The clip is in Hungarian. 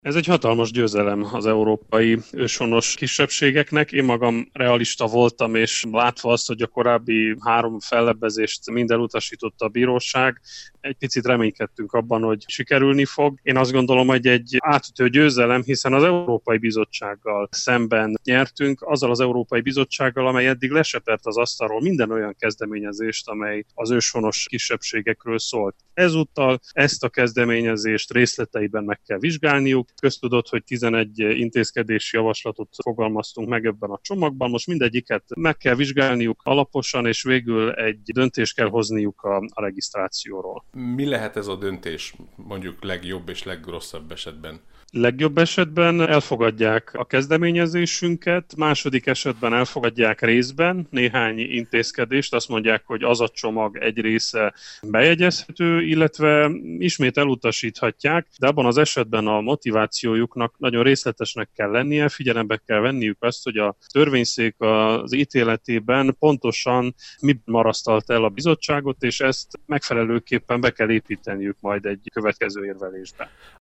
Ez egy hatalmas győzelem az európai őshonos kisebbségeknek. Én magam realista voltam, és látva azt, hogy a korábbi 3 fellebbezést mind elutasította a bíróság, egy picit reménykedtünk abban, hogy sikerülni fog. Én azt gondolom, hogy egy átütő győzelem, hiszen az Európai Bizottsággal szemben nyertünk, azzal az Európai Bizottsággal, amely eddig lesepert az asztalról minden olyan kezdeményezést, amely az őshonos kisebbségekről szólt. Ezúttal ezt a kezdeményezést részleteiben meg kell vizsgálniuk. Köztudott, hogy 11 intézkedési javaslatot fogalmaztunk meg ebben a csomagban. Most mindegyiket meg kell vizsgálniuk alaposan, és végül egy döntést kell hozniuk a regisztrációról. Mi lehet ez a döntés, mondjuk legjobb és legrosszabb esetben? Legjobb esetben elfogadják a kezdeményezésünket, második esetben elfogadják részben néhány intézkedést, azt mondják, hogy az a csomag egy része bejegyezhető, illetve ismét elutasíthatják, de abban az esetben a motivációjuknak nagyon részletesnek kell lennie, figyelembe kell venniük azt, hogy a törvényszék az ítéletében pontosan mi marasztalt el a bizottságot, és ezt megfelelőképpen be kell építeniük majd egy következő érvelésbe.